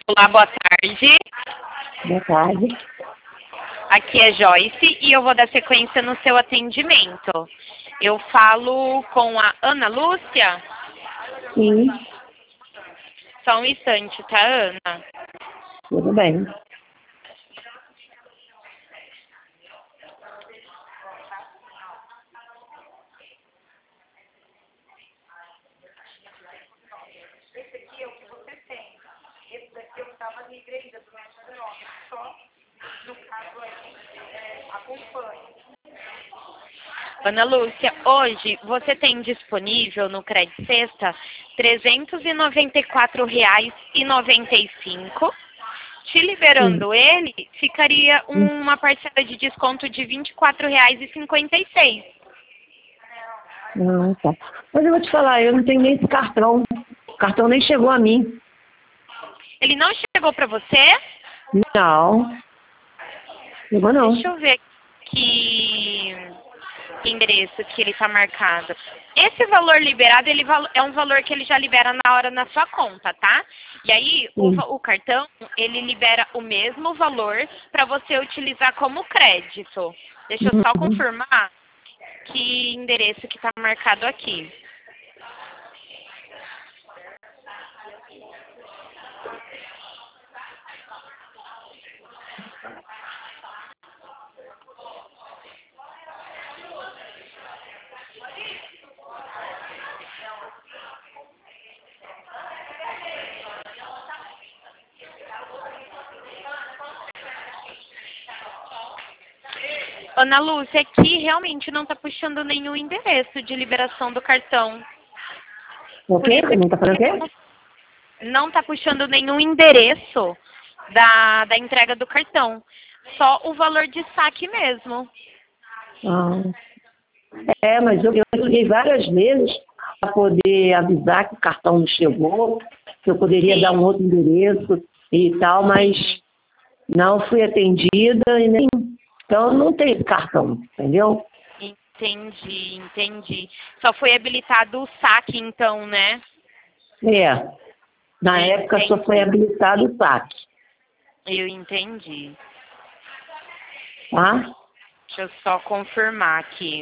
Olá, boa tarde. Boa tarde. Aqui é Joyce e eu vou dar sequência no seu atendimento. Eu falo com a Ana Lúcia? Sim, Só um instante, tá, Ana? tudo bem. Ana Lúcia, hoje você tem disponível no Crédito Sexta R$ 394,95. Te Sim. liberando ele, ficaria uma parcela de desconto de R$ 24,56. Ah, tá. Mas eu vou te falar, eu não tenho nem esse cartão. O cartão nem chegou a mim. Ele não chegou para você? Não, chegou não. Deixa eu ver que endereço que ele está marcado. Esse valor liberado, é um valor que ele já libera na hora na sua conta, tá? E aí, Sim. o cartão, ele libera o mesmo valor para você utilizar como crédito. Deixa eu só Uhum. confirmar que endereço que está marcado aqui. Ana Lúcia, aqui realmente não está puxando nenhum endereço de liberação do cartão. O Por quê? isso Não tá falando o quê? que não está puxando nenhum endereço da entrega do cartão. Só o valor de saque mesmo. Ah. Mas eu liguei várias vezes para poder avisar que o cartão não chegou, que eu poderia dar Sim, um outro endereço e tal, mas sim. não fui atendida e nem. Então não tem esse cartão, entendeu? Entendi. Só foi habilitado o saque, então, né? É. Na época só foi Entendi. habilitado o saque, Eu entendi. tá? Deixa eu só confirmar aqui.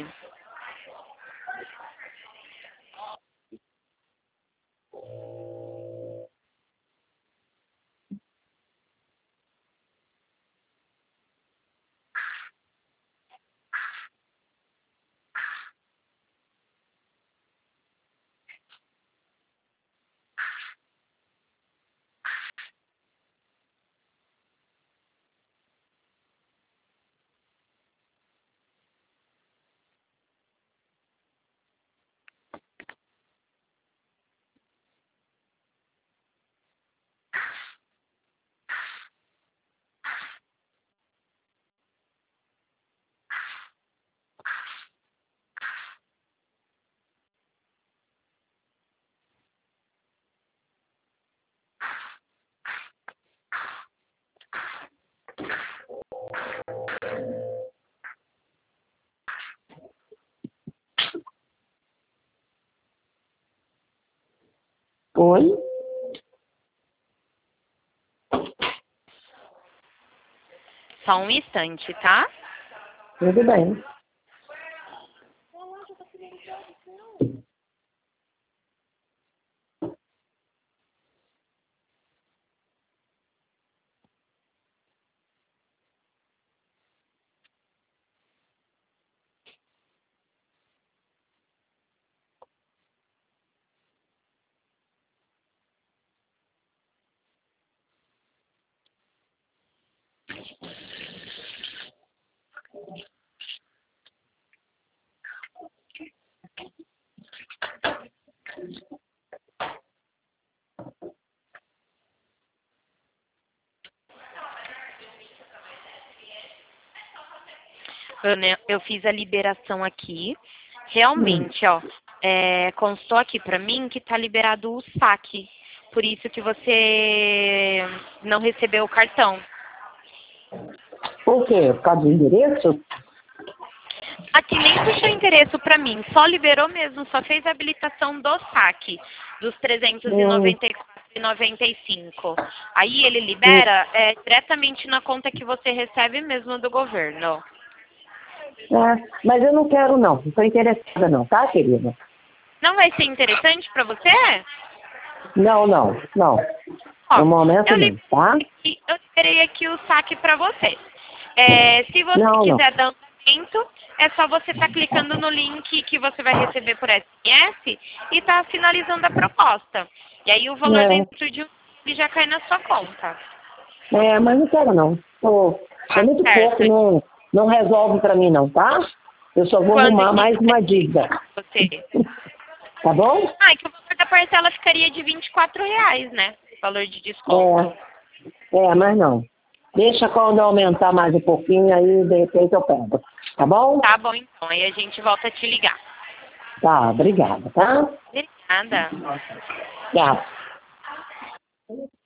Oi? Só um instante, tá? Tudo bem. Ana, eu fiz a liberação aqui. Realmente, ó, constou aqui pra mim que tá liberado o saque. Por isso que você não recebeu o cartão. Por quê? Por causa do endereço? Aqui nem puxou endereço pra mim, só liberou mesmo, só fez a habilitação do saque dos Hum, 394 R$4,95. Aí ele libera diretamente na conta que você recebe mesmo do governo. Mas eu não quero não estou interessada não, tá, querida? Não vai ser interessante para você? Não. Ó, No momento não, tá? eu liberei aqui o saque para você. Se você Não. quiser dar andamento, é só você estar clicando no link que você vai receber por SMS e tá finalizando a proposta. E aí o valor dentro de ele já cai na sua conta. Mas não quero não. É muito certo. pouco, não resolve para mim não, tá? Eu só vou arrumar mais uma dívida. Você. Tá bom? É que o valor da parcela ficaria de R$24, né? Valor de desconto. Mas não. Deixa quando aumentar mais um pouquinho, aí de repente eu pego. Tá bom? Tá bom, então. Aí a gente volta a te ligar. Tá, obrigada, tá? Obrigada. Tchau.